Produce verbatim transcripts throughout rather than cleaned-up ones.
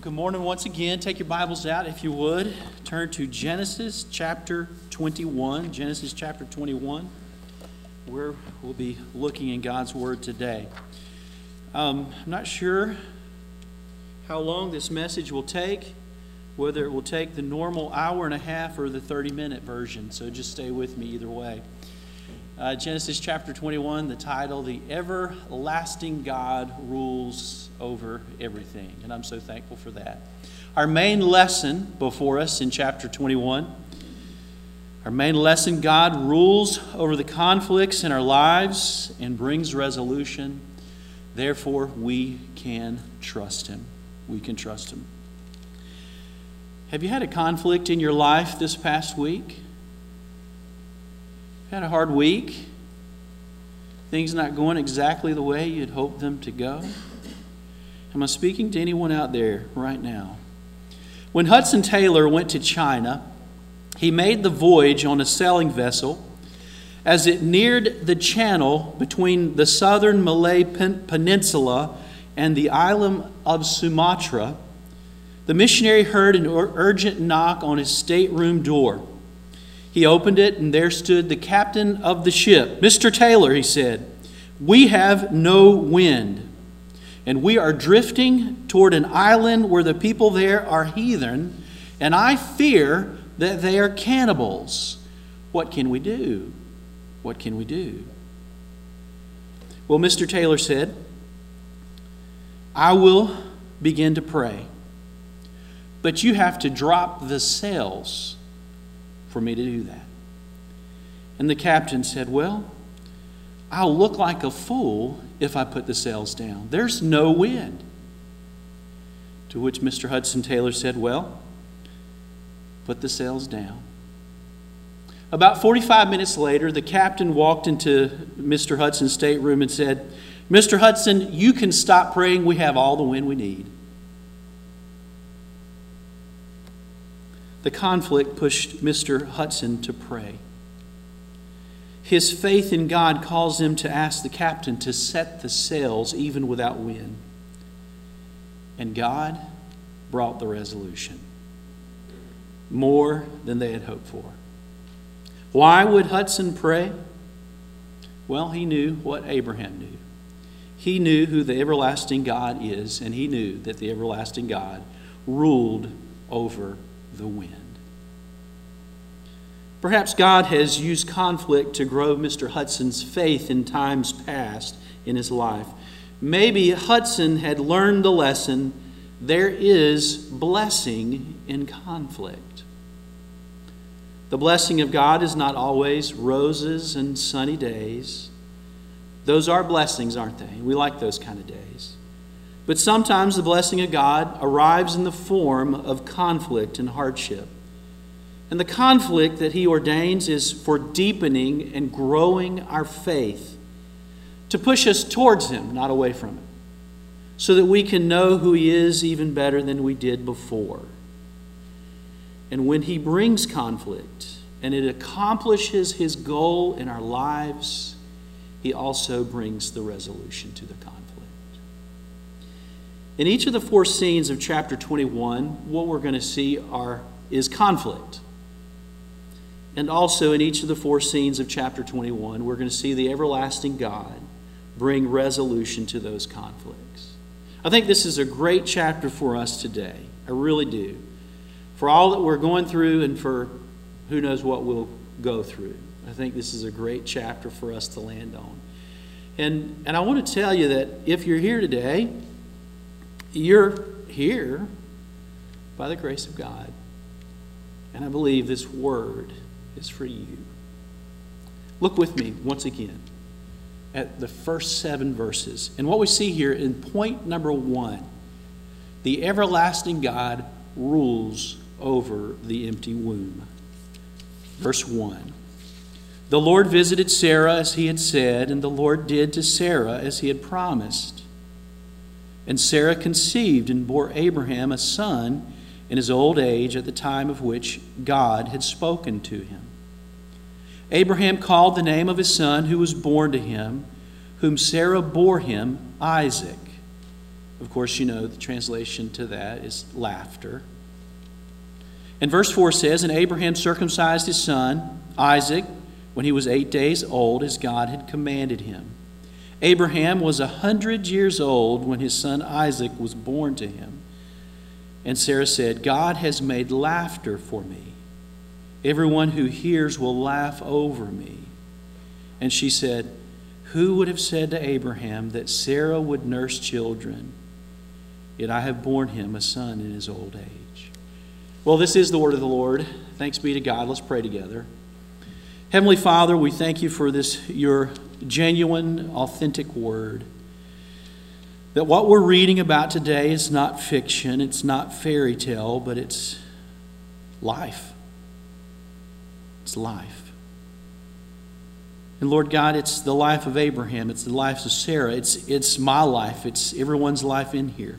Good morning once again. Take your Bibles out if you would. Turn to Genesis chapter twenty-one. Genesis chapter twenty-one, where we'll be looking in God's Word today. Um, I'm not sure how long this message will take, whether it will take the normal hour and a half or the thirty-minute version, so just stay with me either way. Uh, Genesis chapter twenty-one, the title, The Everlasting God Rules Over Everything. And I'm so thankful for that. Our main lesson before us in chapter twenty-one, our main lesson, God rules over the conflicts in our lives and brings resolution. Therefore, we can trust Him. We can trust Him. Have you had a conflict in your life this past week? Had a hard week? Things not going exactly the way you'd hoped them to go? Am I speaking to anyone out there right now? When Hudson Taylor went to China, he made the voyage on a sailing vessel. As it neared the channel between the southern Malay pen- Peninsula and the island of Sumatra, the missionary heard an ur- urgent knock on his stateroom door. He opened it, and there stood the captain of the ship. "Mister Taylor," he said, "we have no wind, and we are drifting toward an island where the people there are heathen, and I fear that they are cannibals. What can we do? What can we do?" Well, Mister Taylor said, "I will begin to pray, but you have to drop the sails for me to do that." And the captain said, "Well, I'll look like a fool if I put the sails down. There's no wind." To which Mister Hudson Taylor said, "Well, put the sails down." About forty-five minutes later, the captain walked into Mister Hudson's stateroom and said, "Mister Hudson, you can stop praying. We have all the wind we need." The conflict pushed Mister Hudson to pray. His faith in God caused him to ask the captain to set the sails even without wind. And God brought the resolution, more than they had hoped for. Why would Hudson pray? Well, he knew what Abraham knew. He knew who the everlasting God is, and he knew that the everlasting God ruled over the wind. Perhaps God has used conflict to grow Mister Hudson's faith in times past in his life. Maybe Hudson had learned the lesson: there is blessing in conflict. The blessing of God is not always roses and sunny days. Those are blessings, aren't they? We like those kind of days. But sometimes the blessing of God arrives in the form of conflict and hardship. And the conflict that He ordains is for deepening and growing our faith, to push us towards Him, not away from Him, so that we can know who He is even better than we did before. And when He brings conflict and it accomplishes His goal in our lives, He also brings the resolution to the conflict. In each of the four scenes of chapter twenty-one, what we're going to see are is conflict. And also in each of the four scenes of chapter twenty-one, we're going to see the everlasting God bring resolution to those conflicts. I think this is a great chapter for us today. I really do. For all that we're going through and for who knows what we'll go through. I think this is a great chapter for us to land on. And, and I want to tell you that if you're here today, you're here by the grace of God. And I believe this word is for you. Look with me once again at the first seven verses. And what we see here in point number one, the everlasting God rules over the empty womb. Verse one. The Lord visited Sarah as He had said, and the Lord did to Sarah as He had promised. And Sarah conceived and bore Abraham a son in his old age at the time of which God had spoken to him. Abraham called the name of his son who was born to him, whom Sarah bore him, Isaac. Of course, you know the translation to that is laughter. And verse four says, "And Abraham circumcised his son, Isaac, when he was eight days old, as God had commanded him. Abraham was a hundred years old when his son Isaac was born to him. And Sarah said, 'God has made laughter for me. Everyone who hears will laugh over me.' And she said, 'Who would have said to Abraham that Sarah would nurse children? Yet I have borne him a son in his old age.'" Well, this is the word of the Lord. Thanks be to God. Let's pray together. Heavenly Father, we thank you for this, your genuine, authentic word. That what we're reading about today is not fiction, it's not fairy tale, but it's life. It's life. And Lord God, it's the life of Abraham, it's the life of Sarah, it's, it's my life, it's everyone's life in here.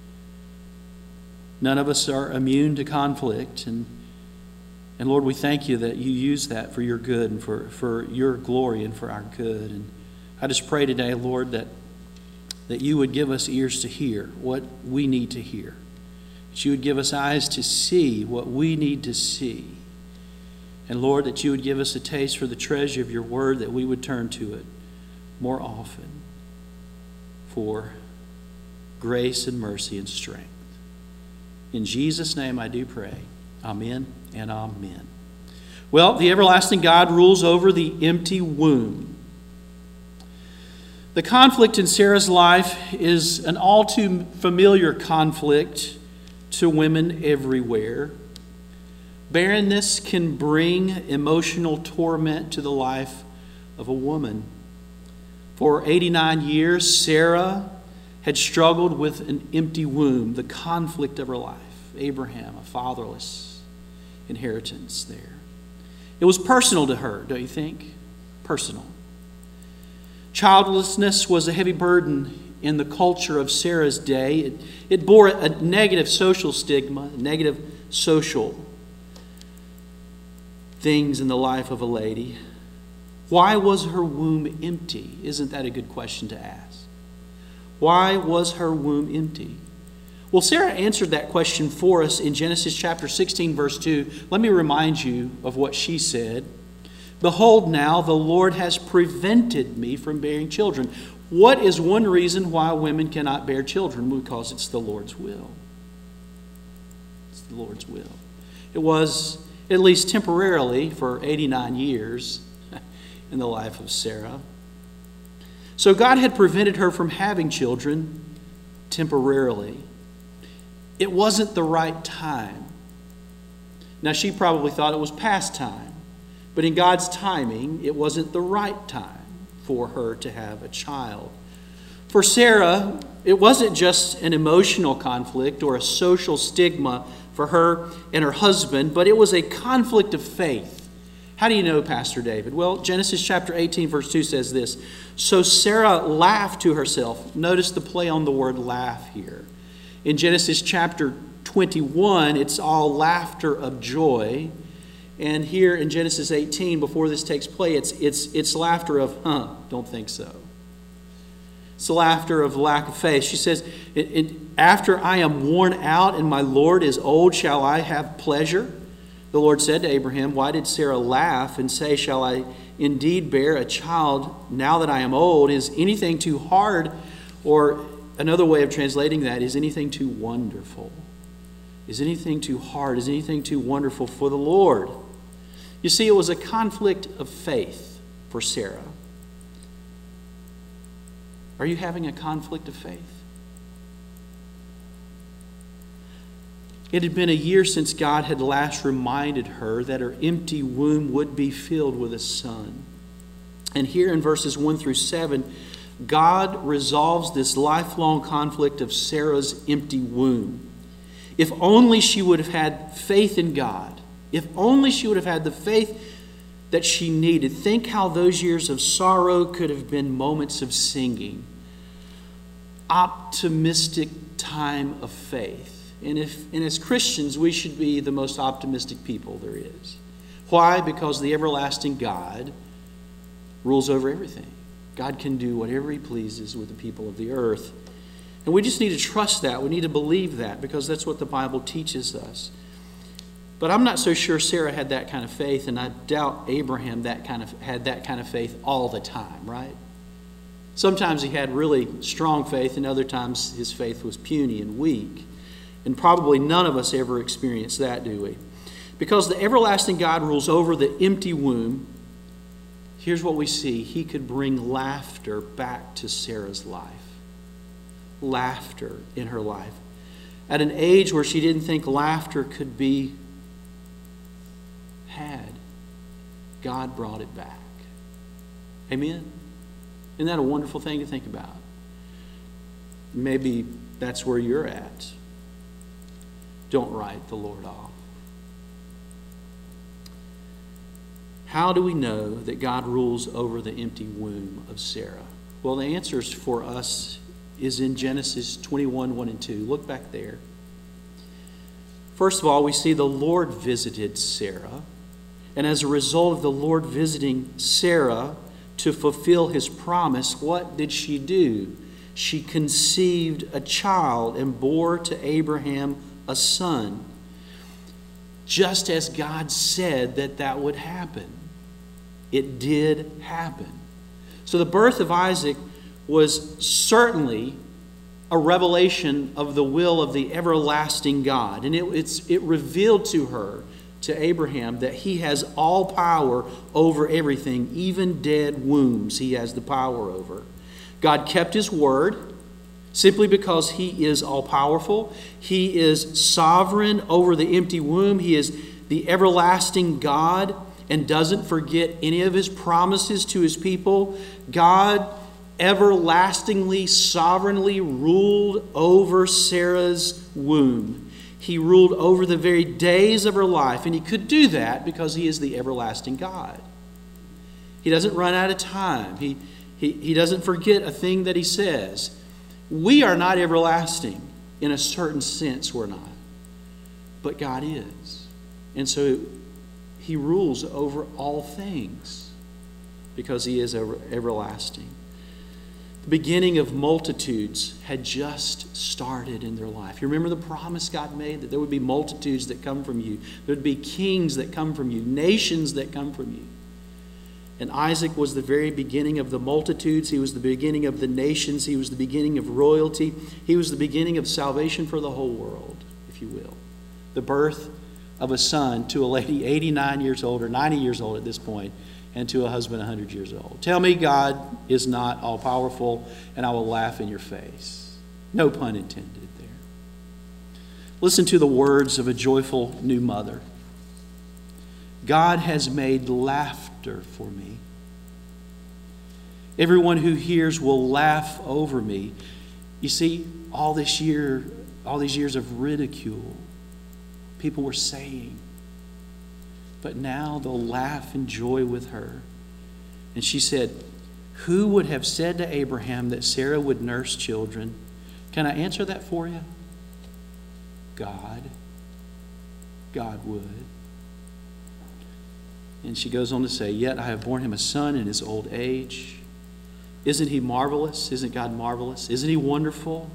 None of us are immune to conflict, and And Lord, we thank you that you use that for your good and for, for your glory and for our good. And I just pray today, Lord, that, that you would give us ears to hear what we need to hear. That you would give us eyes to see what we need to see. And Lord, that you would give us a taste for the treasure of your word, that we would turn to it more often for grace and mercy and strength. In Jesus' name I do pray. Amen and amen. Well, the everlasting God rules over the empty womb. The conflict in Sarah's life is an all too familiar conflict to women everywhere. Barrenness can bring emotional torment to the life of a woman. For eighty-nine years, Sarah had struggled with an empty womb, the conflict of her life. Abraham, a fatherless inheritance there. It was personal to her, don't you think? Personal. Childlessness was a heavy burden in the culture of Sarah's day. It, it bore a negative social stigma, negative social things in the life of a lady. Why was her womb empty? Isn't that a good question to ask? Why was her womb empty? Well, Sarah answered that question for us in Genesis chapter sixteen, verse two. Let me remind you of what she said. "Behold, now the Lord has prevented me from bearing children." What is one reason why women cannot bear children? Because it's the Lord's will. It's the Lord's will. It was, at least temporarily, for eighty-nine years in the life of Sarah. So God had prevented her from having children temporarily. It wasn't the right time. Now, she probably thought it was past time, but in God's timing, it wasn't the right time for her to have a child. For Sarah, it wasn't just an emotional conflict or a social stigma for her and her husband, but it was a conflict of faith. How do you know, Pastor David? Well, Genesis chapter eighteen, verse two says this. "So Sarah laughed to herself." Notice the play on the word laugh here. In Genesis chapter twenty-one, it's all laughter of joy. And here in Genesis eighteen, before this takes place, it's, it's, it's laughter of, huh, don't think so. It's the laughter of lack of faith. She says, it, it, "After I am worn out and my Lord is old, shall I have pleasure?" The Lord said to Abraham, "Why did Sarah laugh and say, 'Shall I indeed bear a child now that I am old?' Is anything too hard?" Or another way of translating that is, anything too wonderful? Is anything too hard? Is anything too wonderful for the Lord? You see, it was a conflict of faith for Sarah. Are you having a conflict of faith? It had been a year since God had last reminded her that her empty womb would be filled with a son. And here in verses one through seven, God resolves this lifelong conflict of Sarah's empty womb. If only she would have had faith in God. If only she would have had the faith that she needed. Think how those years of sorrow could have been moments of singing. Optimistic time of faith. And, if, and as Christians, we should be the most optimistic people there is. Why? Because the everlasting God rules over everything. God can do whatever he pleases with the people of the earth. And we just need to trust that. We need to believe that because that's what the Bible teaches us. But I'm not so sure Sarah had that kind of faith, and I doubt Abraham that kind of had that kind of faith all the time, right? Sometimes he had really strong faith, and other times his faith was puny and weak. And probably none of us ever experienced that, do we? Because the everlasting God rules over the empty womb, here's what we see. He could bring laughter back to Sarah's life. Laughter in her life. At an age where she didn't think laughter could be had, God brought it back. Amen? Isn't that a wonderful thing to think about? Maybe that's where you're at. Don't write the Lord off. How do we know that God rules over the empty womb of Sarah? Well, the answer for us is in Genesis twenty-one, one and two. Look back there. First of all, we see the Lord visited Sarah. And as a result of the Lord visiting Sarah to fulfill his promise, what did she do? She conceived a child and bore to Abraham a son. Just as God said that that would happen. It did happen. So the birth of Isaac was certainly a revelation of the will of the everlasting God. And it, it's, it revealed to her, to Abraham, that he has all power over everything, even dead wombs he has the power over. God kept his word simply because he is all-powerful. He is sovereign over the empty womb. He is the everlasting God and doesn't forget any of his promises to his people. God everlastingly, sovereignly ruled over Sarah's womb. He ruled over the very days of her life, and he could do that because he is the everlasting God. He doesn't run out of time. He, he, he doesn't forget a thing that he says. We are not everlasting. In a certain sense, we're not. But God is. And so he rules over all things because he is ever, everlasting. The beginning of multitudes had just started in their life. You remember the promise God made that there would be multitudes that come from you. There would be kings that come from you, nations that come from you. And Isaac was the very beginning of the multitudes. He was the beginning of the nations. He was the beginning of royalty. He was the beginning of salvation for the whole world, if you will. The birth of a son to a lady eighty-nine years old or ninety years old at this point, and to a husband one hundred years old. Tell me God is not all-powerful, and I will laugh in your face. No pun intended there. Listen to the words of a joyful new mother. God has made laughter for me. Everyone who hears will laugh over me. You see, all this year, all these years of ridicule, people were saying, but now they'll laugh and joy with her. And she said, who would have said to Abraham that Sarah would nurse children? Can I answer that for you? God. God would. And she goes on to say, yet I have borne him a son in his old age. Isn't he marvelous? Isn't God marvelous? Isn't he wonderful?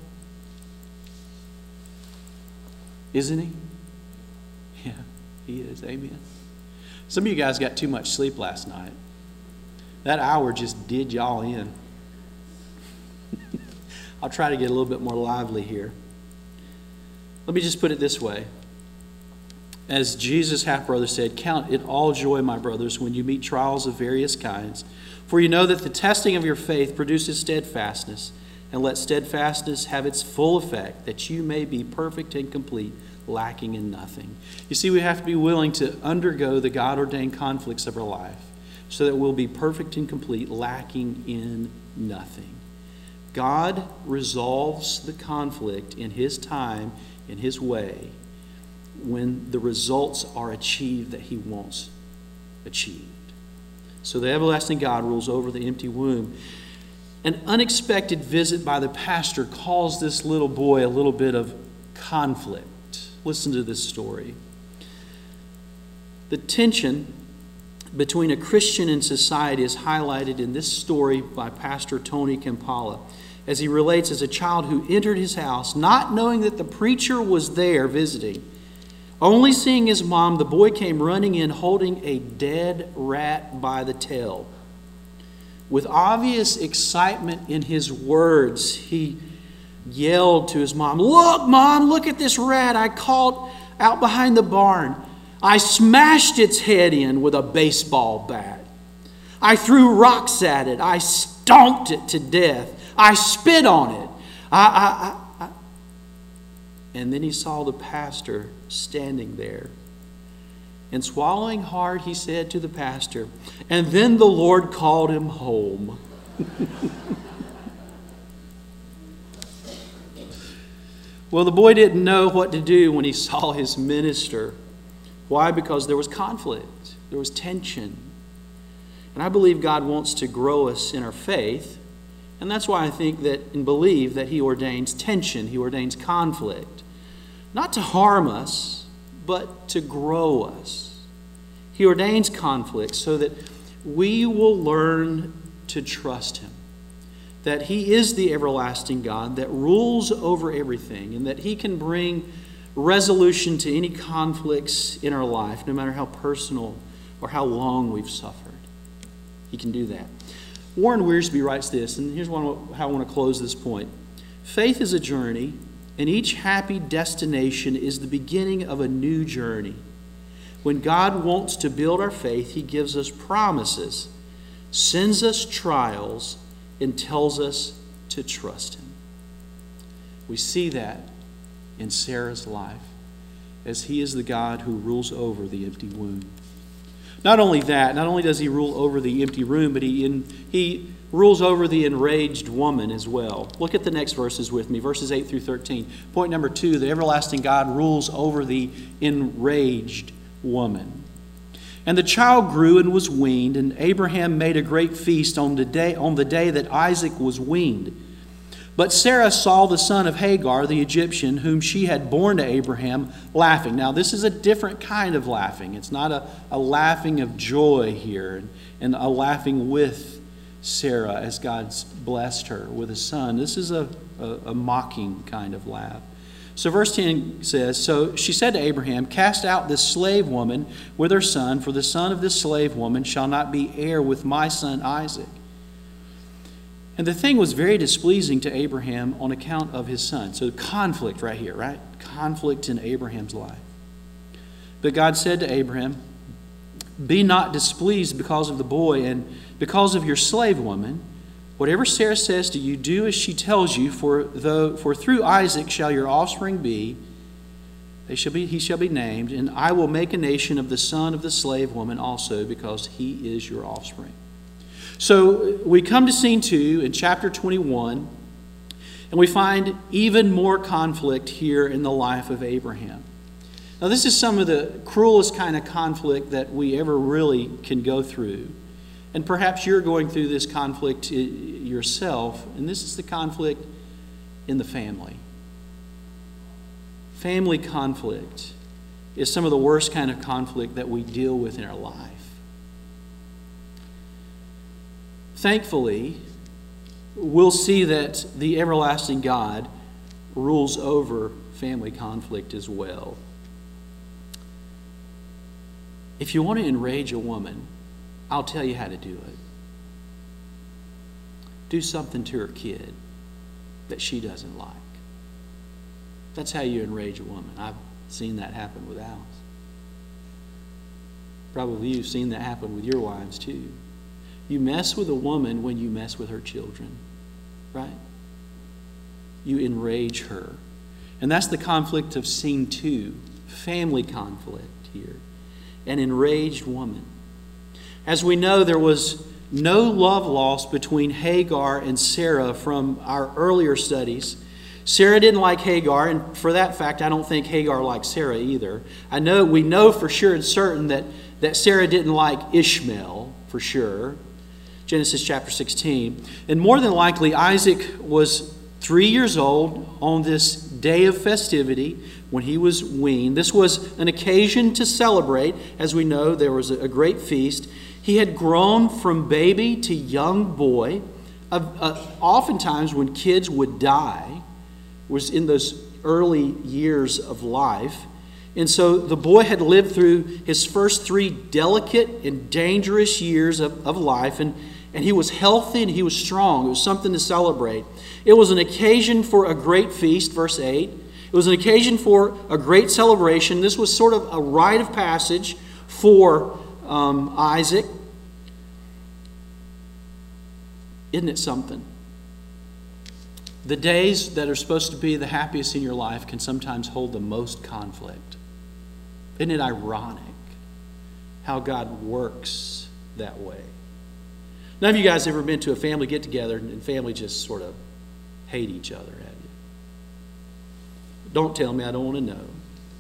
Isn't he? Yeah, he is. Amen. Some of you guys got too much sleep last night. That hour just did y'all in. I'll try to get a little bit more lively here. Let me just put it this way. As Jesus' half-brother said, count it all joy, my brothers, when you meet trials of various kinds. For you know that the testing of your faith produces steadfastness. And let steadfastness have its full effect, that you may be perfect and complete, lacking in nothing. You see, we have to be willing to undergo the God-ordained conflicts of our life so that we'll be perfect and complete, lacking in nothing. God resolves the conflict in his time, in his way, when the results are achieved that he wants achieved. So the everlasting God rules over the empty womb. An unexpected visit by the pastor caused this little boy a little bit of conflict. Listen to this story. The tension between a Christian and society is highlighted in this story by Pastor Tony Kampala as he relates, as a child who entered his house, not knowing that the preacher was there visiting. Only seeing his mom, the boy came running in holding a dead rat by the tail. With obvious excitement in his words, he yelled to his mom, "Look, Mom, look at this rat I caught out behind the barn. I smashed its head in with a baseball bat. I threw rocks at it. I stomped it to death. I spit on it. I, I, I, I. And then he saw the pastor standing there. And swallowing hard, he said to the pastor, "And then the Lord called him home." Well, the boy didn't know what to do when he saw his minister. Why? Because there was conflict. There was tension. And I believe God wants to grow us in our faith. And that's why I think that and believe that He ordains tension. He ordains conflict. Not to harm us, but to grow us. He ordains conflict so that we will learn to trust Him. That He is the everlasting God that rules over everything, and that He can bring resolution to any conflicts in our life, no matter how personal or how long we've suffered. He can do that. Warren Wiersbe writes this, and here's one, how I want to close this point. Faith is a journey, and each happy destination is the beginning of a new journey. When God wants to build our faith, He gives us promises, sends us trials, and tells us to trust Him. We see that in Sarah's life, as He is the God who rules over the empty womb. Not only that, not only does He rule over the empty room, but He, in, he rules over the enraged woman as well. Look at the next verses with me, verses eight through thirteen. Point number two, the everlasting God rules over the enraged woman. And the child grew and was weaned, and Abraham made a great feast on the day, on the day that Isaac was weaned. But Sarah saw the son of Hagar, the Egyptian, whom she had borne to Abraham, laughing. Now, this is a different kind of laughing. It's not a, a laughing of joy here, and, and a laughing with Sarah as God's blessed her with a son. This is a, a, a mocking kind of laugh. So verse ten says, "So she said to Abraham, 'Cast out this slave woman with her son, for the son of this slave woman shall not be heir with my son Isaac.' And the thing was very displeasing to Abraham on account of his son." So conflict right here, right? Conflict in Abraham's life. But God said to Abraham, "Be not displeased because of the boy and because of your slave woman. Whatever Sarah says to you, do as she tells you, for though for through Isaac shall your offspring be, they shall be he shall be named, and I will make a nation of the son of the slave woman also, because he is your offspring." So we come to scene two in chapter twenty-one, and we find even more conflict here in the life of Abraham. Now, this is some of the cruelest kind of conflict that we ever really can go through. And perhaps you're going through this conflict yourself, and this is the conflict in the family. Family conflict is some of the worst kind of conflict that we deal with in our life. Thankfully, we'll see that the everlasting God rules over family conflict as well. If you want to enrage a woman, I'll tell you how to do it. Do something to her kid that she doesn't like. That's how you enrage a woman. I've seen that happen with Alice. Probably you've seen that happen with your wives too. You mess with a woman when you mess with her children, right? You enrage her. And that's the conflict of scene two, family conflict here. An enraged woman. As we know, there was no love lost between Hagar and Sarah from our earlier studies. Sarah didn't like Hagar, and for that fact, I don't think Hagar liked Sarah either. I know we know for sure and certain that, that Sarah didn't like Ishmael, for sure. Genesis chapter sixteen. And more than likely, Isaac was three years old on this day of festivity when he was weaned. This was an occasion to celebrate. As we know, there was a great feast. He had grown from baby to young boy, uh, uh, oftentimes when kids would die, was in those early years of life. And so the boy had lived through his first three delicate and dangerous years of, of life, and, and he was healthy and he was strong. It was something to celebrate. It was an occasion for a great feast, verse eight. It was an occasion for a great celebration. This was sort of a rite of passage for um, Isaac. Isn't it something? The days that are supposed to be the happiest in your life can sometimes hold the most conflict. Isn't it ironic how God works that way? None of you guys ever been to a family get-together and family just sort of hate each other, have you? Don't tell me, I don't want to know.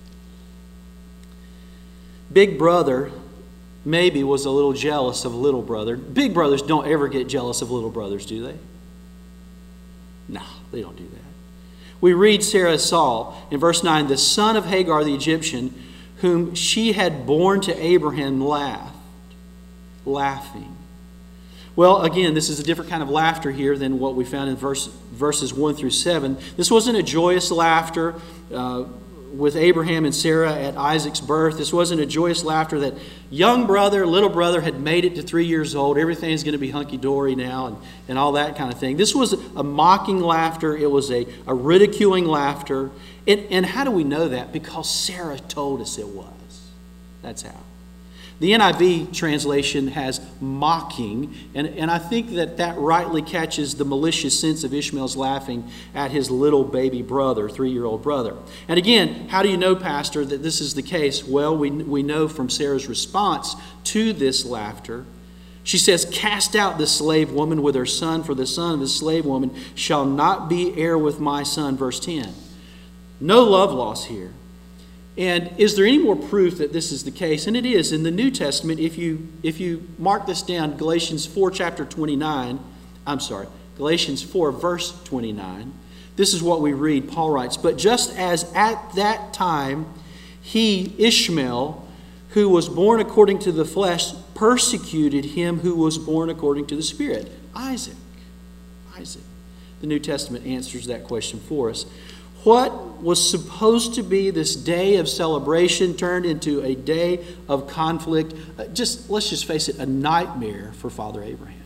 Big brother maybe was a little jealous of little brother. Big brothers don't ever get jealous of little brothers, do they? No, they don't do that. We read Sarah saw in verse nine, the son of Hagar the Egyptian, whom she had borne to Abraham, laughed, laughing. Well, again, this is a different kind of laughter here than what we found in verse, verses one through seven. This wasn't a joyous laughter uh, with Abraham and Sarah at Isaac's birth. This wasn't a joyous laughter that young brother, little brother had made it to three years old. Everything's going to be hunky-dory now and, and all that kind of thing. This was a mocking laughter. It was a, a ridiculing laughter. And, and how do we know that? Because Sarah told us it was. That's how. The N I V translation has mocking, and, and I think that that rightly catches the malicious sense of Ishmael's laughing at his little baby brother, three-year-old brother. And again, how do you know, Pastor, that this is the case? Well, we, we know from Sarah's response to this laughter. She says, cast out the slave woman with her son, for the son of the slave woman shall not be heir with my son, verse ten. No love loss here. And is there any more proof that this is the case? And it is. In the New Testament, if you if you mark this down, Galatians four, chapter twenty-nine, I'm sorry, Galatians four, verse twenty-nine, this is what we read. Paul writes, but just as at that time he, Ishmael, who was born according to the flesh, persecuted him who was born according to the Spirit, Isaac. Isaac. The New Testament answers that question for us. What was supposed to be this day of celebration turned into a day of conflict. Uh, just let's just face it, a nightmare for Father Abraham.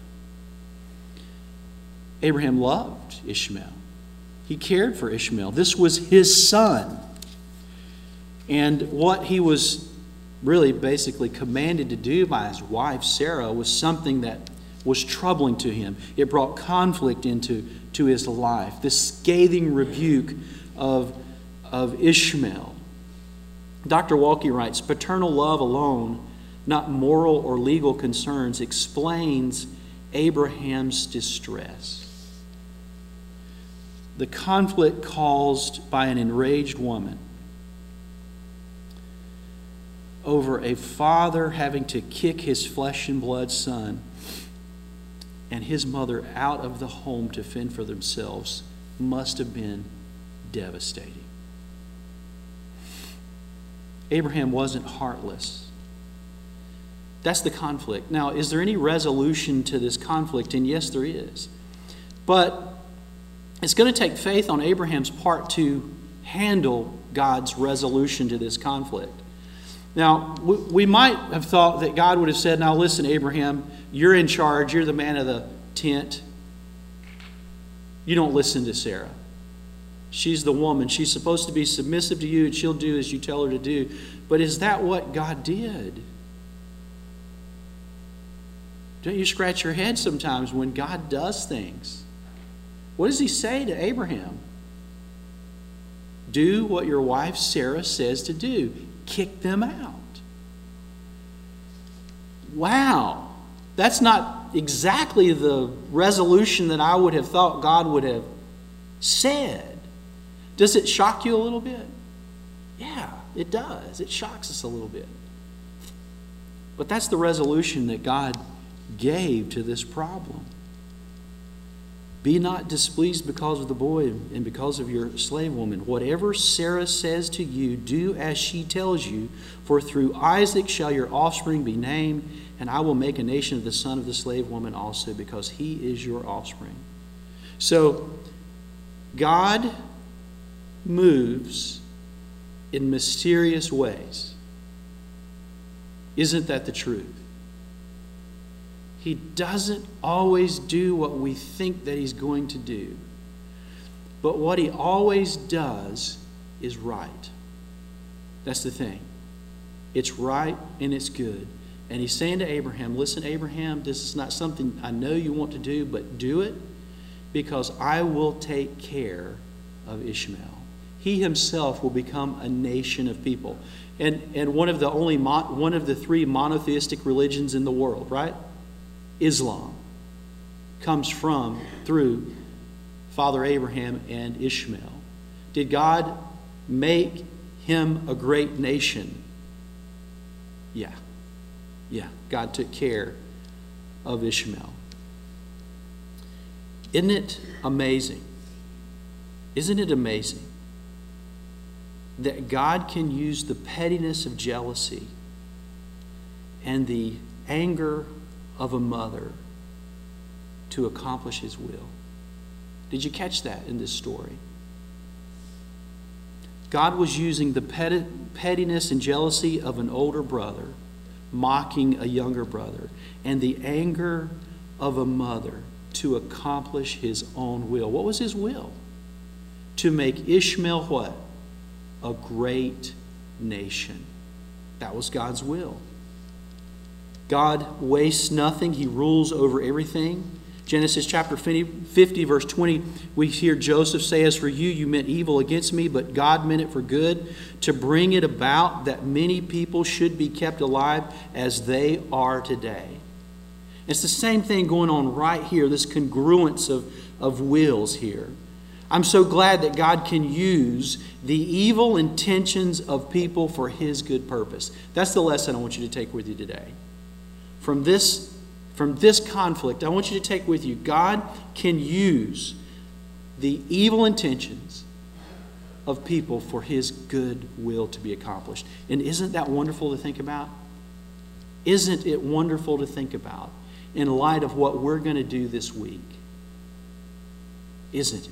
Abraham loved Ishmael. He cared for Ishmael. This was his son. And what he was really basically commanded to do by his wife Sarah was something that was troubling to him. It brought conflict into to his life. This scathing rebuke of, of Ishmael. Doctor Walke writes, paternal love alone, not moral or legal concerns, explains Abraham's distress. The conflict caused by an enraged woman over a father having to kick his flesh and blood son and his mother out of the home to fend for themselves must have been devastating. Abraham wasn't heartless. That's the conflict. Now, is there any resolution to this conflict? And yes, there is. But it's going to take faith on Abraham's part to handle God's resolution to this conflict. Now, we might have thought that God would have said, now listen, Abraham, you're in charge. You're the man of the tent. You don't listen to Sarah. She's the woman. She's supposed to be submissive to you, and she'll do as you tell her to do. But is that what God did? Don't you scratch your head sometimes when God does things? What does he say to Abraham? Do what your wife Sarah says to do. Kick them out. Wow. That's not exactly the resolution that I would have thought God would have said. Does it shock you a little bit? Yeah, it does. It shocks us a little bit. But that's the resolution that God gave to this problem. Be not displeased because of the boy and because of your slave woman. Whatever Sarah says to you, do as she tells you, for through Isaac shall your offspring be named, and I will make a nation of the son of the slave woman also, because he is your offspring. So, God moves in mysterious ways. Isn't that the truth? He doesn't always do what we think that he's going to do. But what he always does is right. That's the thing. It's right and it's good. And he's saying to Abraham, listen, Abraham, this is not something I know you want to do, but do it because I will take care of Ishmael. He himself will become a nation of people. And, and one of the only mon- one of the three monotheistic religions in the world, right? Islam comes from, through Father Abraham and Ishmael. Did God make him a great nation? Yeah. Yeah, God took care of Ishmael. Isn't it amazing? Isn't it amazing that God can use the pettiness of jealousy and the anger of a mother to accomplish his will? Did you catch that in this story? God was using the pettiness and jealousy of an older brother, mocking a younger brother, and the anger of a mother to accomplish his own will. What was his will? To make Ishmael what? A great nation. That was God's will. God wastes nothing. He rules over everything. Genesis chapter fifty, verse twenty, we hear Joseph say, as for you, you meant evil against me, but God meant it for good, to bring it about that many people should be kept alive as they are today. It's the same thing going on right here, this congruence of, of wills here. I'm so glad that God can use the evil intentions of people for his good purpose. That's the lesson I want you to take with you today. From this From this conflict, I want you to take with you, God can use the evil intentions of people for his good will to be accomplished. And isn't that wonderful to think about? Isn't it wonderful to think about in light of what we're going to do this week? Isn't it?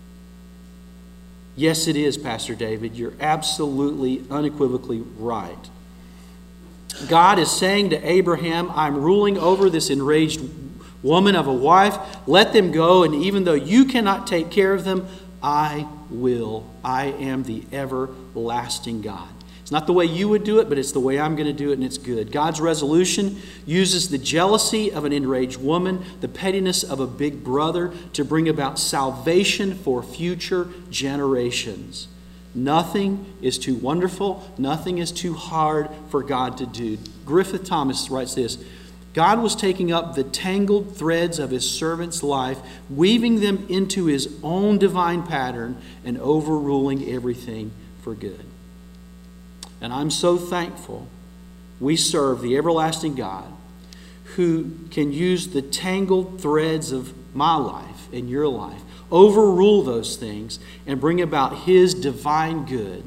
Yes, it is, Pastor David. You're absolutely, unequivocally right. God is saying to Abraham, I'm ruling over this enraged woman of a wife. Let them go, and even though you cannot take care of them, I will. I am the everlasting God. It's not the way you would do it, but it's the way I'm going to do it, and it's good. God's resolution uses the jealousy of an enraged woman, the pettiness of a big brother, to bring about salvation for future generations. Nothing is too wonderful. Nothing is too hard for God to do. Griffith Thomas writes this: God was taking up the tangled threads of his servant's life, weaving them into his own divine pattern, and overruling everything for good. And I'm so thankful we serve the everlasting God who can use the tangled threads of my life and your life, overrule those things, and bring about his divine good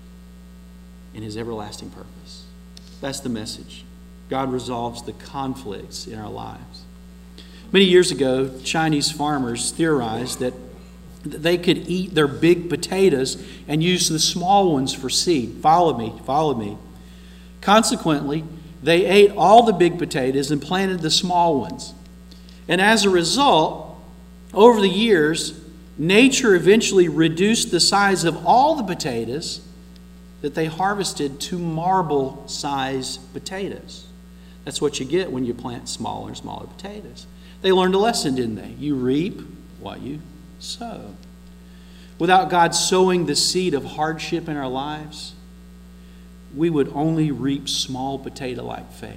and his everlasting purpose. That's the message. God resolves the conflicts in our lives. Many years ago, Chinese farmers theorized that they could eat their big potatoes and use the small ones for seed. Follow me, follow me. Consequently, they ate all the big potatoes and planted the small ones. And as a result, over the years, nature eventually reduced the size of all the potatoes that they harvested to marble-sized potatoes. That's what you get when you plant smaller and smaller potatoes. They learned a lesson, didn't they? You reap what you sow. Without God sowing the seed of hardship in our lives, we would only reap small potato-like faith.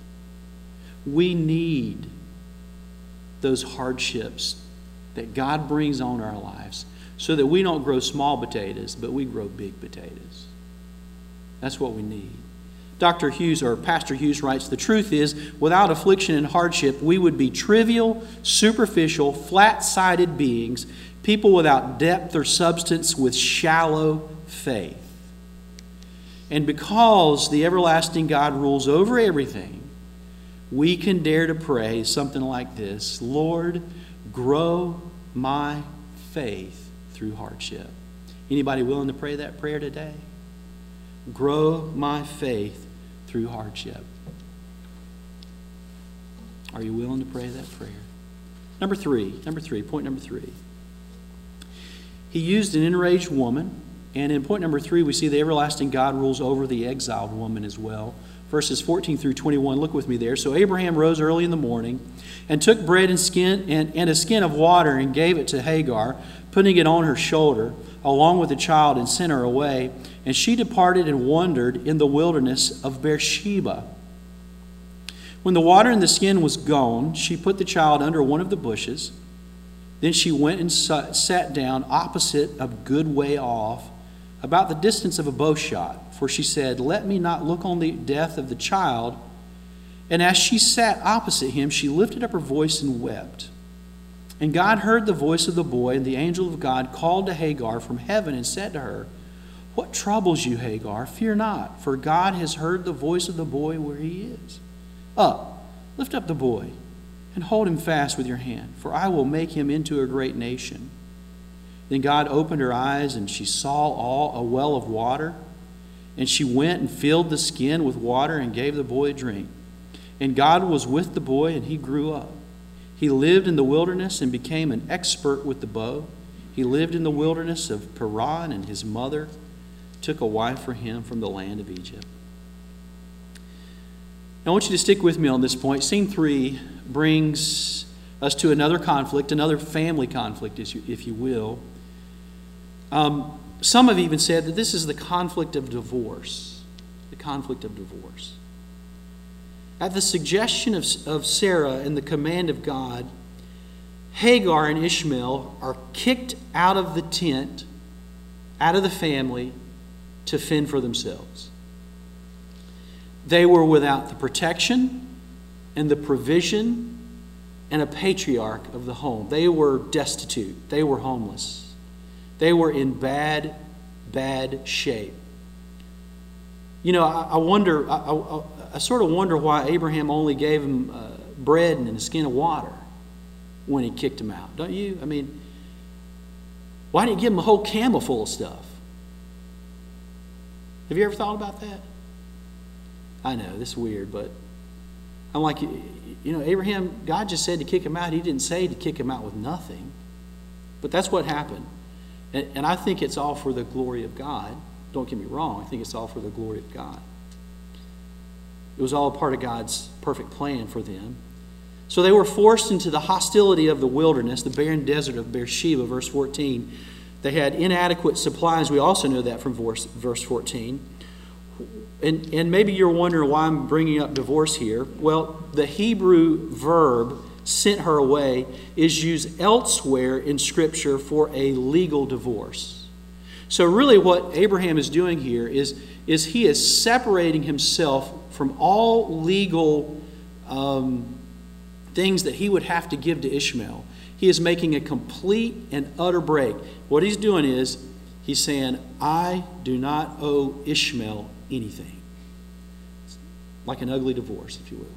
We need those hardships that God brings on our lives so that we don't grow small potatoes, but we grow big potatoes. That's what we need. Doctor Hughes, or Pastor Hughes, writes, "The truth is, without affliction and hardship, we would be trivial, superficial, flat-sided beings, people without depth or substance, with shallow faith. And because the everlasting God rules over everything, we can dare to pray something like this: Lord, grow my faith through hardship." Anybody willing to pray that prayer today? Grow my faith through hardship. Are you willing to pray that prayer? Number three, number three, point number three. He used an enraged woman, and in point number three, we see the everlasting God rules over the exiled woman as well. Verses fourteen through twenty-one, look with me there. "So Abraham rose early in the morning and took bread and skin and, and a skin of water and gave it to Hagar, putting it on her shoulder, along with the child, and sent her away. And she departed and wandered in the wilderness of Beersheba. When the water in the skin was gone, she put the child under one of the bushes. Then she went and sat down opposite, a good way off, about the distance of a bow shot. For she said, 'Let me not look on the death of the child.' And as she sat opposite him, she lifted up her voice and wept. And God heard the voice of the boy, and the angel of God called to Hagar from heaven and said to her, 'What troubles you, Hagar? Fear not, for God has heard the voice of the boy where he is. Up, lift up the boy, and hold him fast with your hand, for I will make him into a great nation.' Then God opened her eyes, and she saw all a well of water. And she went and filled the skin with water and gave the boy a drink. And God was with the boy, and he grew up. He lived in the wilderness and became an expert with the bow. He lived in the wilderness of Paran, and his mother took a wife for him from the land of Egypt." Now, I want you to stick with me on this point. Scene three brings us to another conflict, another family conflict, if you will. Um, some have even said that this is the conflict of divorce. The conflict of divorce. At the suggestion of, of Sarah and the command of God, Hagar and Ishmael are kicked out of the tent, out of the family, to fend for themselves. They were without the protection and the provision and a patriarch of the home. They were destitute. They were homeless. They were in bad, bad shape. You know, I, I wonder, I, I, I sort of wonder why Abraham only gave him uh, bread and a skin of water when he kicked him out. Don't you? I mean, why didn't he give him a whole camel full of stuff? Have you ever thought about that? I know, this is weird, but I'm like, you know, Abraham, God just said to kick him out. He didn't say to kick him out with nothing. But that's what happened. And, and I think it's all for the glory of God. Don't get me wrong. I think it's all for the glory of God. It was all part of God's perfect plan for them. So they were forced into the hostility of the wilderness, the barren desert of Beersheba, verse fourteen. They had inadequate supplies. We also know that from verse, verse fourteen. And, and maybe you're wondering why I'm bringing up divorce here. Well, the Hebrew verb "sent her away" is used elsewhere in Scripture for a legal divorce. So really what Abraham is doing here is, is he is separating himself from all legal um, things that he would have to give to Ishmael. He is making a complete and utter break. What he's doing is he's saying, I do not owe Ishmael anything. Like an ugly divorce, if you will.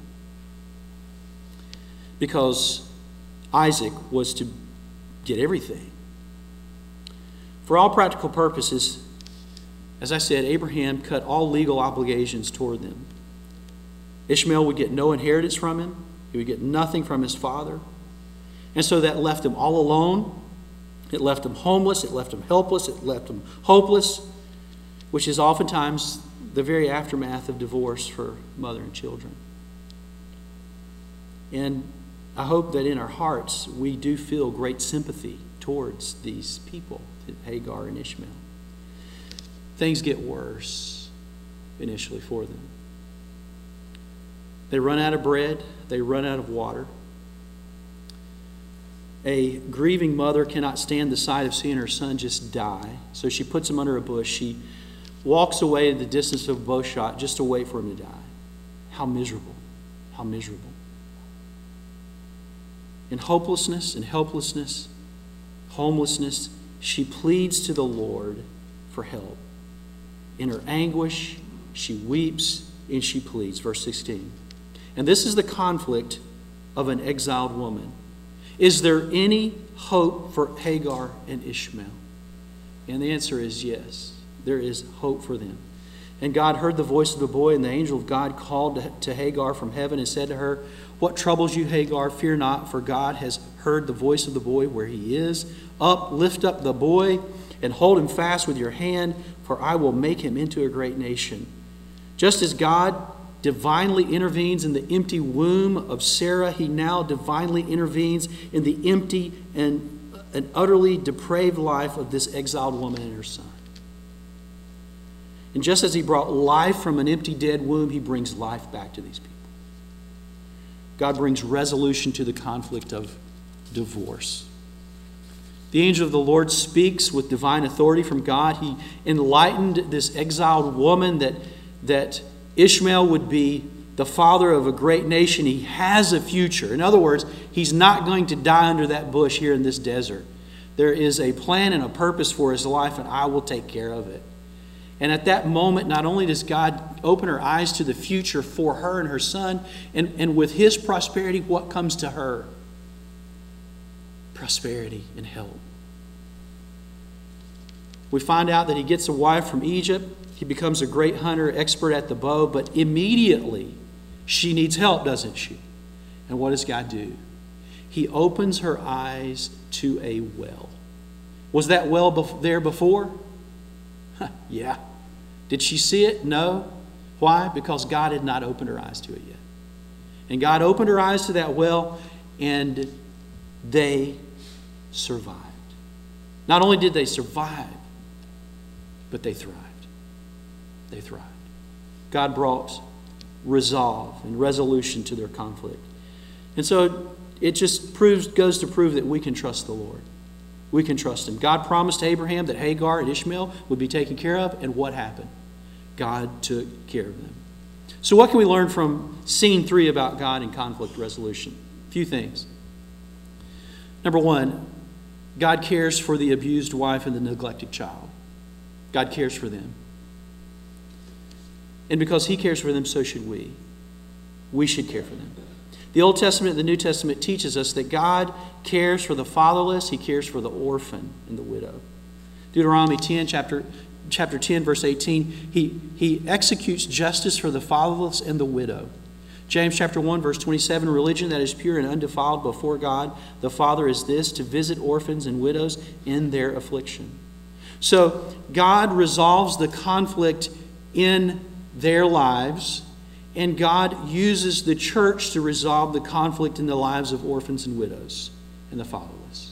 Because Isaac was to get everything. For all practical purposes, as I said, Abraham cut all legal obligations toward them. Ishmael would get no inheritance from him. He would get nothing from his father. And so that left him all alone. It left him homeless. It left him helpless. It left him hopeless, which is oftentimes the very aftermath of divorce for mother and children. And I hope that in our hearts we do feel great sympathy towards these people, Hagar and Ishmael. Things get worse initially for them. They run out of bread. They run out of water. A grieving mother cannot stand the sight of seeing her son just die. So she puts him under a bush. She walks away at the distance of a bow shot just to wait for him to die. How miserable. How miserable. In hopelessness and helplessness, homelessness, she pleads to the Lord for help. In her anguish, she weeps and she pleads. Verse sixteen. And this is the conflict of an exiled woman. Is there any hope for Hagar and Ishmael? And the answer is yes. There is hope for them. And God heard the voice of the boy, and the angel of God called to Hagar from heaven and said to her, "What troubles you, Hagar? Fear not, for God has heard the voice of the boy where he is. Up, lift up the boy, and hold him fast with your hand, for I will make him into a great nation." Just as God divinely intervenes in the empty womb of Sarah, he now divinely intervenes in the empty and, and utterly depraved life of this exiled woman and her son. And just as he brought life from an empty, dead womb, he brings life back to these people. God brings resolution to the conflict of divorce. The angel of the Lord speaks with divine authority from God. He enlightened this exiled woman that, that Ishmael would be the father of a great nation. He has a future. In other words, he's not going to die under that bush here in this desert. There is a plan and a purpose for his life, and I will take care of it. And at that moment, not only does God open her eyes to the future for her and her son, and, and with his prosperity, what comes to her? Prosperity and help. We find out that he gets a wife from Egypt. He becomes a great hunter, expert at the bow, but immediately she needs help, doesn't she? And what does God do? He opens her eyes to a well. Was that well bef- there before? Yeah. Did she see it? No. Why? Because God had not opened her eyes to it yet. And God opened her eyes to that well, and they survived. Not only did they survive, but they thrived. They thrived. God brought resolve and resolution to their conflict. And so it just proves, goes to prove that we can trust the Lord. We can trust him. God promised Abraham that Hagar and Ishmael would be taken care of, and what happened? God took care of them. So what can we learn from scene three about God and conflict resolution? A few things. Number one, God cares for the abused wife and the neglected child. God cares for them. And because he cares for them, so should we. We should care for them. The Old Testament and the New Testament teaches us that God cares for the fatherless. He cares for the orphan and the widow. Deuteronomy ten, chapter, chapter ten, verse eighteen, he, he executes justice for the fatherless and the widow. James chapter one, verse twenty-seven, religion that is pure and undefiled before God the Father is this, to visit orphans and widows in their affliction. So God resolves the conflict in their lives, and God uses the church to resolve the conflict in the lives of orphans and widows and the fatherless.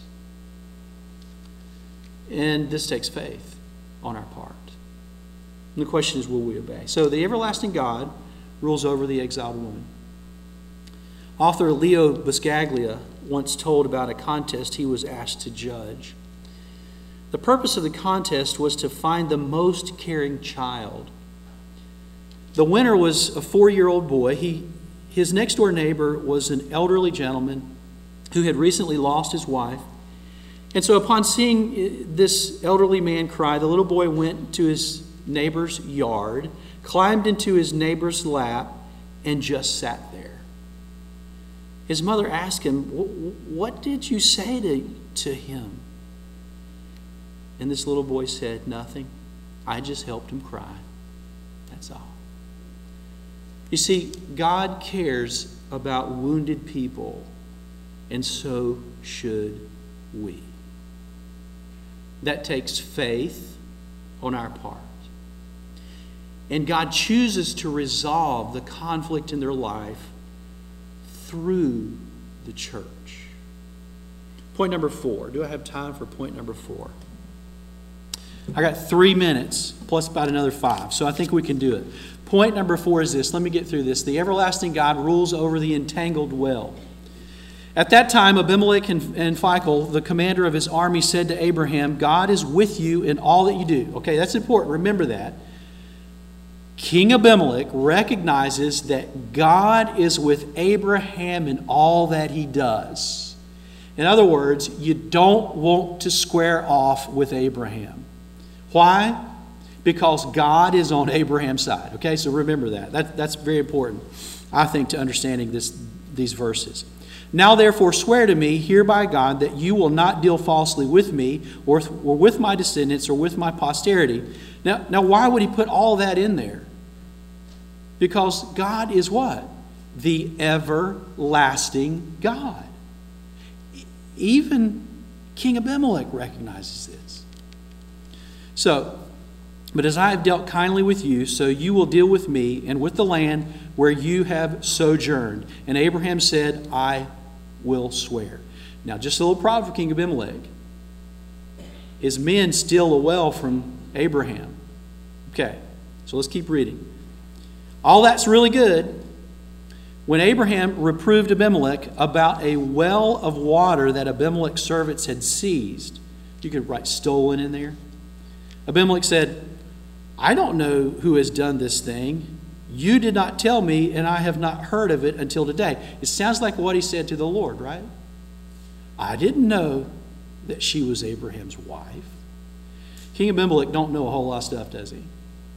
And this takes faith on our part. And the question is, will we obey? So the everlasting God rules over the exiled woman. Author Leo Buscaglia once told about a contest he was asked to judge. The purpose of the contest was to find the most caring child. The winner was a four-year-old boy. He, his next-door neighbor was an elderly gentleman who had recently lost his wife. And so upon seeing this elderly man cry, the little boy went to his neighbor's yard, climbed into his neighbor's lap, and just sat there. His mother asked him, "What did you say to, to him?" And this little boy said, "Nothing. I just helped him cry. That's all." You see, God cares about wounded people, and so should we. That takes faith on our part. And God chooses to resolve the conflict in their life through the church. Point number four. Do I have time for point number four? I got three minutes plus about another five, so I think we can do it. Point number four is this. Let me get through this. The everlasting God rules over the entangled well. At that time, Abimelech and, and Phicol, the commander of his army, said to Abraham, "God is with you in all that you do." Okay, that's important. Remember that. King Abimelech recognizes that God is with Abraham in all that he does. In other words, you don't want to square off with Abraham. Why? Because God is on Abraham's side. Okay, so remember that. that that's very important, I think, to understanding this, these verses. Now therefore swear to me here by God that you will not deal falsely with me or, or with my descendants or with my posterity. Now, now why would he put all that in there? Because God is what? The everlasting God. Even King Abimelech recognizes this. So, but as I have dealt kindly with you, so you will deal with me and with the land where you have sojourned. And Abraham said, I will swear. Now, just a little problem for King Abimelech. His men steal a well from Abraham. Okay, so let's keep reading. All that's really good. When Abraham reproved Abimelech about a well of water that Abimelech's servants had seized, you could write stolen in there. Abimelech said, I don't know who has done this thing. You did not tell me, and I have not heard of it until today. It sounds like what he said to the Lord, right? I didn't know that she was Abraham's wife. King Abimelech don't know a whole lot of stuff, does he?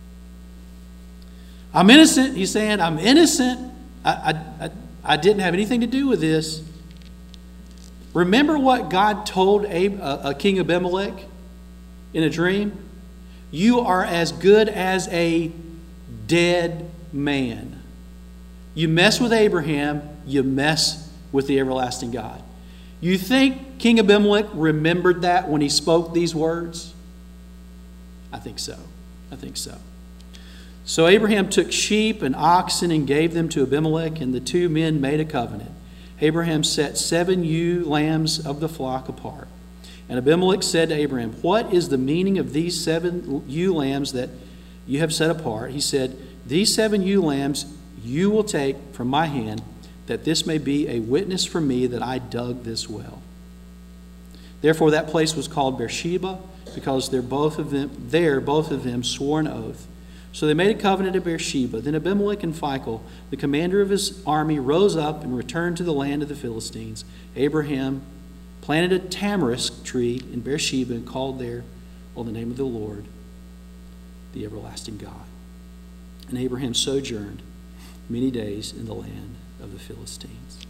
I'm innocent, he's saying. I'm innocent. I, I, I, I didn't have anything to do with this. Remember what God told Ab, uh, uh, King Abimelech in a dream? You are as good as a dead man. You mess with Abraham, you mess with the everlasting God. You think King Abimelech remembered that when he spoke these words? I think so. I think so. So Abraham took sheep and oxen and gave them to Abimelech, and the two men made a covenant. Abraham set seven ewe lambs of the flock apart. And Abimelech said to Abraham, what is the meaning of these seven ewe lambs that you have set apart? He said, these seven ewe lambs you will take from my hand, that this may be a witness for me that I dug this well. Therefore that place was called Beersheba, because they're both of them, there both of them swore an oath. So they made a covenant at Beersheba. Then Abimelech and Phicol, the commander of his army, rose up and returned to the land of the Philistines. Abraham planted a tamarisk tree in Beersheba and called there on the name of the Lord, the everlasting God. And Abraham sojourned many days in the land of the Philistines.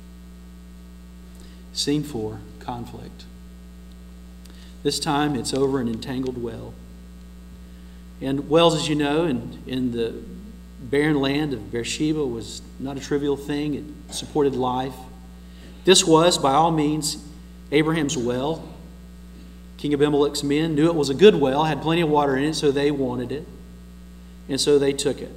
Scene four, conflict. This time it's over an entangled well. And wells, as you know, in, in the barren land of Beersheba was not a trivial thing. It supported life. This was, by all means, Abraham's well. King Abimelech's men knew it was a good well, had plenty of water in it, so they wanted it. And so they took it.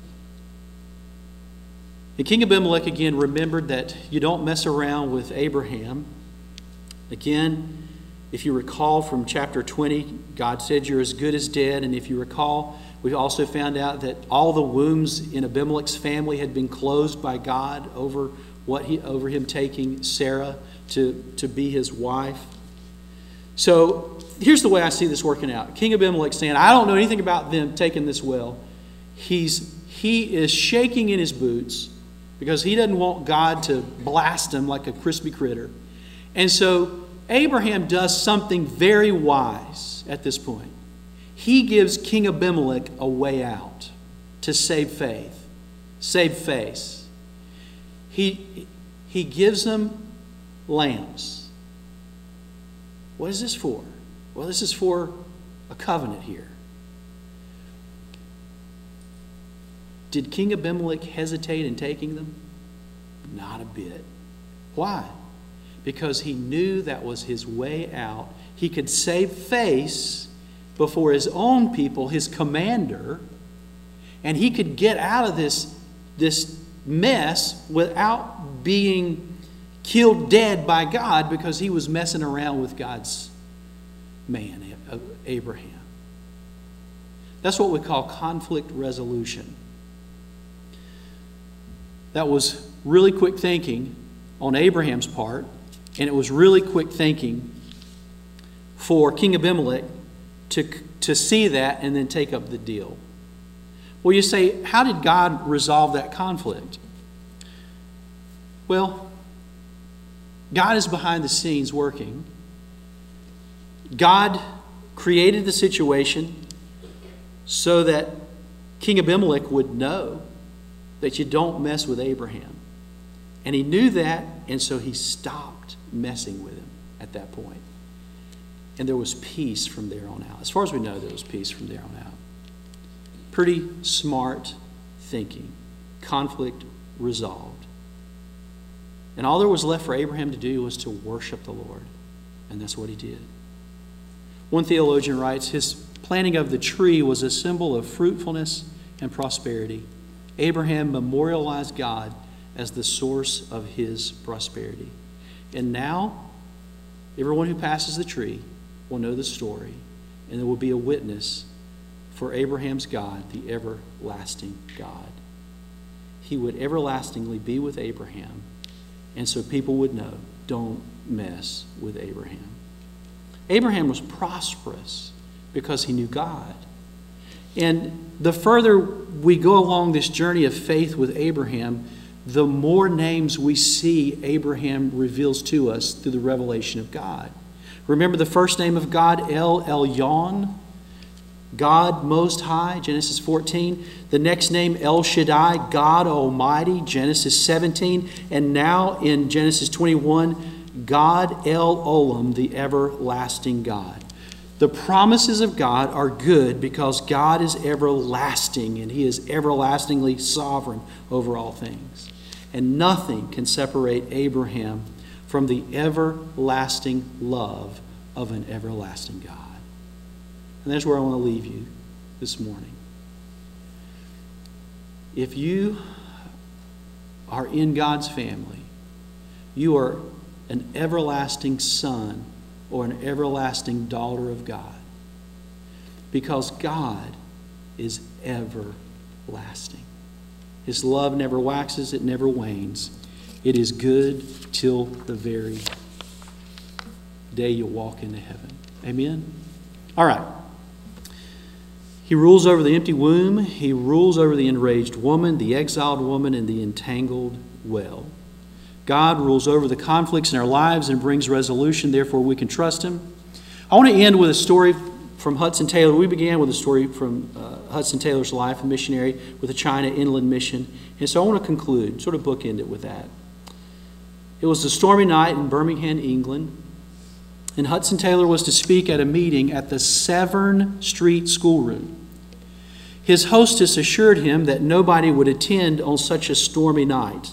And King Abimelech again remembered that you don't mess around with Abraham. Again, if you recall from chapter twenty, God said you're as good as dead. And if you recall, we also found out that all the wombs in Abimelech's family had been closed by God over what he over him taking Sarah to, to be his wife. So here's the way I see this working out. King Abimelech saying, I don't know anything about them taking this well. He's he is shaking in his boots because he doesn't want God to blast him like a crispy critter. And so Abraham does something very wise at this point. He gives King Abimelech a way out to save faith, save face. He, he gives him lambs. What is this for? Well, this is for a covenant here. Did King Abimelech hesitate in taking them? Not a bit. Why? Because he knew that was his way out. He could save face before his own people, his commander, and he could get out of this, this mess without being killed dead by God because he was messing around with God's man, Abraham. That's what we call conflict resolution. That was really quick thinking on Abraham's part. And it was really quick thinking for King Abimelech to, to see that and then take up the deal. Well, you say, how did God resolve that conflict? Well, God is behind the scenes working. God created the situation so that King Abimelech would know that you don't mess with Abraham. And he knew that, and so he stopped messing with him at that point. And there was peace from there on out. As far as we know, there was peace from there on out. Pretty smart thinking. Conflict resolved. And all there was left for Abraham to do was to worship the Lord. And that's what he did. One theologian writes, his planting of the tree was a symbol of fruitfulness and prosperity. Abraham memorialized God as the source of his prosperity. And now, everyone who passes the tree will know the story, and there will be a witness for Abraham's God, the everlasting God. He would everlastingly be with Abraham, and so people would know, don't mess with Abraham. Abraham was prosperous because he knew God. And the further we go along this journey of faith with Abraham, the more names we see Abraham reveals to us through the revelation of God. Remember the first name of God, El Elyon, God Most High, Genesis fourteen. The next name, El Shaddai, God Almighty, Genesis seventeen. And now in Genesis twenty-one, God El Olam, the everlasting God. The promises of God are good because God is everlasting and He is everlastingly sovereign over all things. And nothing can separate Abraham from the everlasting love of an everlasting God. And that's where I want to leave you this morning. If you are in God's family, you are an everlasting son or an everlasting daughter of God. Because God is everlasting. His love never waxes, it never wanes. It is good till the very day you walk into heaven. Amen? All right. He rules over the empty womb. He rules over the enraged woman, the exiled woman, and the entangled well. God rules over the conflicts in our lives and brings resolution. Therefore, we can trust Him. I want to end with a story from Hudson Taylor. We began with a story from uh, Hudson Taylor's life, a missionary with the China Inland Mission. And so I want to conclude, sort of bookend it with that. It was a stormy night in Birmingham, England, and Hudson Taylor was to speak at a meeting at the Severn Street schoolroom. His hostess assured him that nobody would attend on such a stormy night.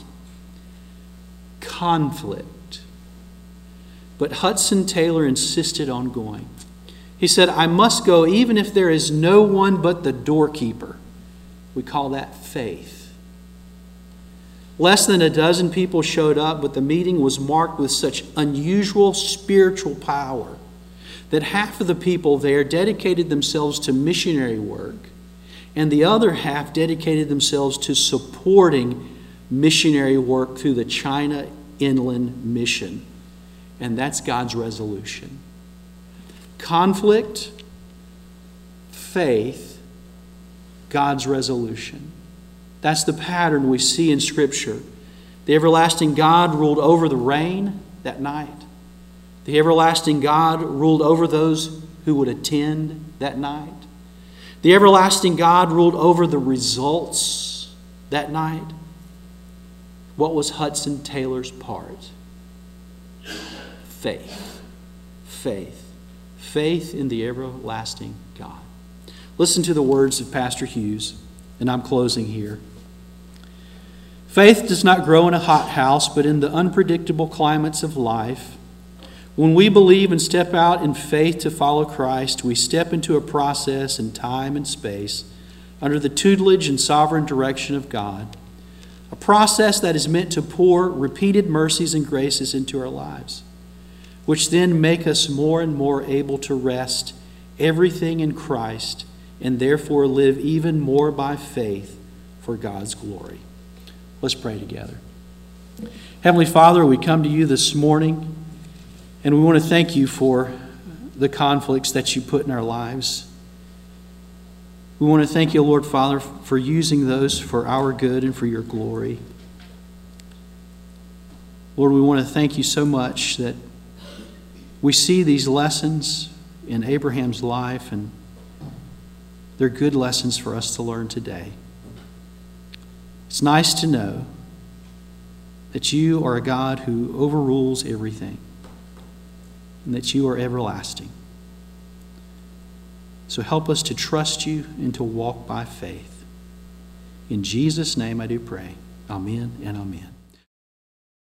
Conflict. But Hudson Taylor insisted on going. He said, I must go even if there is no one but the doorkeeper. We call that faith. Less than a dozen people showed up, but the meeting was marked with such unusual spiritual power that half of the people there dedicated themselves to missionary work, and the other half dedicated themselves to supporting missionary work through the China Inland Mission. And that's God's resolution. Conflict, faith, God's resolution. That's the pattern we see in Scripture. The everlasting God ruled over the rain that night. The everlasting God ruled over those who would attend that night. The everlasting God ruled over the results that night. What was Hudson Taylor's part? Faith. Faith. Faith in the everlasting God. Listen to the words of Pastor Hughes, and I'm closing here. Faith does not grow in a hothouse, but in the unpredictable climates of life. When we believe and step out in faith to follow Christ, we step into a process in time and space under the tutelage and sovereign direction of God, a process that is meant to pour repeated mercies and graces into our lives, which then make us more and more able to rest everything in Christ and therefore live even more by faith for God's glory. Let's pray together. Heavenly Father, we come to you this morning, and we want to thank you for the conflicts that you put in our lives. We want to thank you, Lord Father, for using those for our good and for your glory. Lord, we want to thank you so much that we see these lessons in Abraham's life, and they're good lessons for us to learn today. It's nice to know that you are a God who overrules everything and that you are everlasting. So help us to trust you and to walk by faith. In Jesus' name I do pray. Amen and amen.